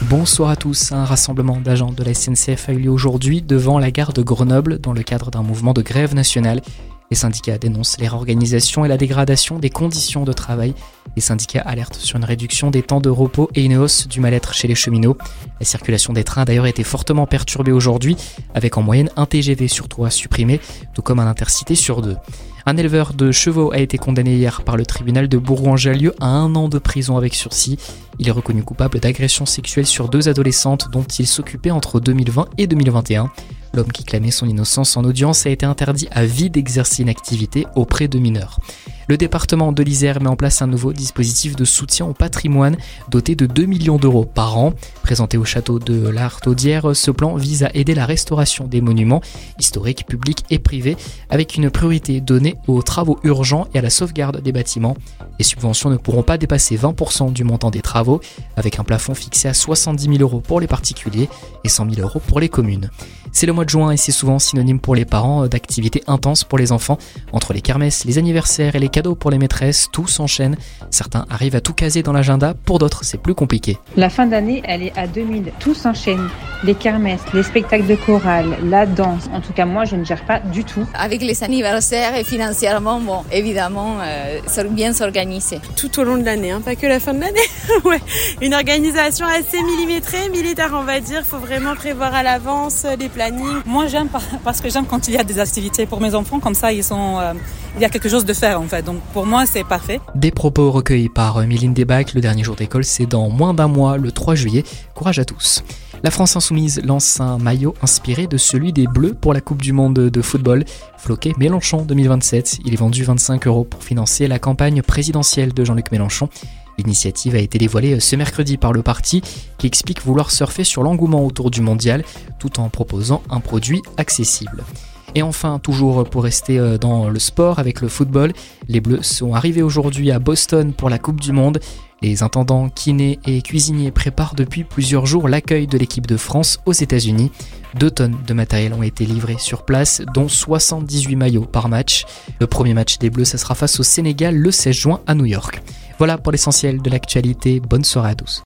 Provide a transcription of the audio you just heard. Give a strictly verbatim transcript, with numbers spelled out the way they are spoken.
Bonsoir à tous. Un rassemblement d'agents de la S N C F a eu lieu aujourd'hui devant la gare de Grenoble dans le cadre d'un mouvement de grève nationale. Les syndicats dénoncent les réorganisations et la dégradation des conditions de travail. Les syndicats alertent sur une réduction des temps de repos et une hausse du mal-être chez les cheminots. La circulation des trains a d'ailleurs été fortement perturbée aujourd'hui, avec en moyenne un T G V sur trois supprimé, tout comme un Intercité sur deux. Un éleveur de chevaux a été condamné hier par le tribunal de Bourgoin-Jallieu à un an de prison avec sursis. Il est reconnu coupable d'agression sexuelle sur deux adolescentes dont il s'occupait entre deux mille vingt et deux mille vingt et un. L'homme qui clamait son innocence en audience a été interdit à vie d'exercer une activité auprès de mineurs. Le département de l'Isère met en place un nouveau dispositif de soutien au patrimoine doté de deux millions d'euros par an. Présenté au château de l'Artaudière, ce plan vise à aider la restauration des monuments historiques, publics et privés, avec une priorité donnée aux travaux urgents et à la sauvegarde des bâtiments. Les subventions ne pourront pas dépasser vingt pour cent du montant des travaux, avec un plafond fixé à soixante-dix mille euros pour les particuliers et cent mille euros pour les communes. C'est le mois de juin et c'est souvent synonyme pour les parents d'activités intenses pour les enfants. Entre les kermesses, les anniversaires et les cadeaux pour les maîtresses, tout s'enchaîne. Certains arrivent à tout caser dans l'agenda, pour d'autres c'est plus compliqué. La fin d'année, elle est à deux mille. Tout s'enchaîne. Les kermesses, les spectacles de chorale, la danse. En tout cas, moi, je ne gère pas du tout. Avec les anniversaires et financièrement, bon, évidemment, euh, bien s'organiser. Tout au long de l'année, hein, pas que la fin de l'année. Ouais, une organisation assez millimétrée, militaire, on va dire. Il faut vraiment prévoir à l'avance les plannings. Moi, j'aime parce que j'aime quand il y a des activités pour mes enfants. Comme ça, ils sont, euh, il y a quelque chose de faire, en fait. Donc, pour moi, c'est parfait. Des propos recueillis par Méline Desbacs. Le dernier jour d'école, c'est dans moins d'un mois, le trois juillet. Courage à tous. La France Insoumise lance un maillot inspiré de celui des Bleus pour la Coupe du Monde de football. Floqué Mélenchon deux mille vingt-sept. Il est vendu vingt-cinq euros pour financer la campagne présidentielle de Jean-Luc Mélenchon. L'initiative a été dévoilée ce mercredi par le parti qui explique vouloir surfer sur l'engouement autour du mondial tout en proposant un produit accessible. Et enfin, toujours pour rester dans le sport avec le football, les Bleus sont arrivés aujourd'hui à Boston pour la Coupe du Monde. Les intendants, kinés et cuisiniers préparent depuis plusieurs jours l'accueil de l'équipe de France aux États-Unis. Deux tonnes de matériel ont été livrées sur place, dont soixante-dix-huit maillots par match. Le premier match des Bleus, ça sera face au Sénégal le seize juin à New York. Voilà pour l'essentiel de l'actualité. Bonne soirée à tous.